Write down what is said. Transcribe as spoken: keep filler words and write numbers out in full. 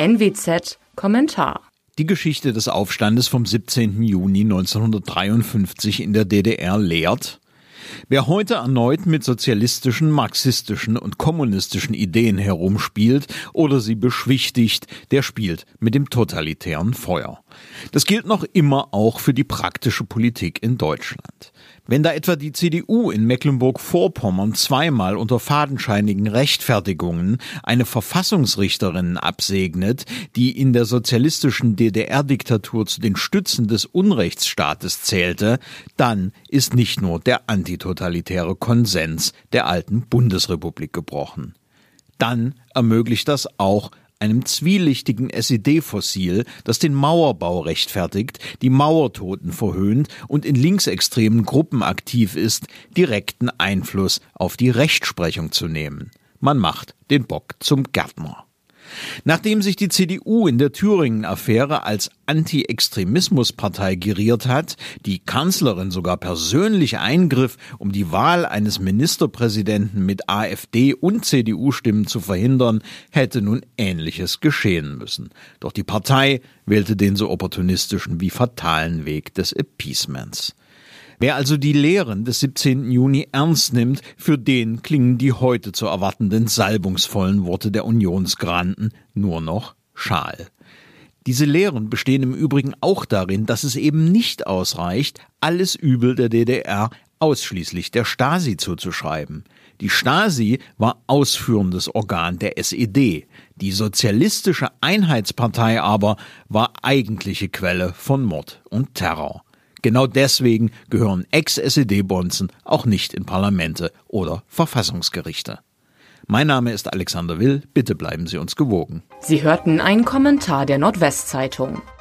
N W Z Kommentar. Die Geschichte des Aufstandes vom siebzehnten Juni neunzehnhundertdreiundfünfzig in der D D R lehrt: Wer heute erneut mit sozialistischen, marxistischen und kommunistischen Ideen herumspielt oder sie beschwichtigt, der spielt mit dem totalitären Feuer. Das gilt noch immer auch für die praktische Politik in Deutschland. Wenn da etwa die C D U in Mecklenburg-Vorpommern zweimal unter fadenscheinigen Rechtfertigungen eine Verfassungsrichterin absegnet, die in der sozialistischen D D R-Diktatur zu den Stützen des Unrechtsstaates zählte, dann ist nicht nur der antitotalitäre Konsens der alten Bundesrepublik gebrochen. Dann ermöglicht das auch einem zwielichtigen S E D-Fossil, das den Mauerbau rechtfertigt, die Mauertoten verhöhnt und in linksextremen Gruppen aktiv ist, direkten Einfluss auf die Rechtsprechung zu nehmen. Man macht den Bock zum Gärtner. Nachdem sich die C D U in der Thüringen-Affäre als Anti-Extremismus-Partei geriert hat, die Kanzlerin sogar persönlich eingriff, um die Wahl eines Ministerpräsidenten mit AfD- und C D U-Stimmen zu verhindern, hätte nun Ähnliches geschehen müssen. Doch die Partei wählte den so opportunistischen wie fatalen Weg des Appeasements. Wer also die Lehren des siebzehnten Juni ernst nimmt, für den klingen die heute zu erwartenden salbungsvollen Worte der Unionsgranden nur noch schal. Diese Lehren bestehen im Übrigen auch darin, dass es eben nicht ausreicht, alles Übel der D D R ausschließlich der Stasi zuzuschreiben. Die Stasi war ausführendes Organ der S E D. Die Sozialistische Einheitspartei aber war eigentliche Quelle von Mord und Terror. Genau deswegen gehören Ex-S E D-Bonzen auch nicht in Parlamente oder Verfassungsgerichte. Mein Name ist Alexander Will, bitte bleiben Sie uns gewogen. Sie hörten einen Kommentar der Nordwestzeitung.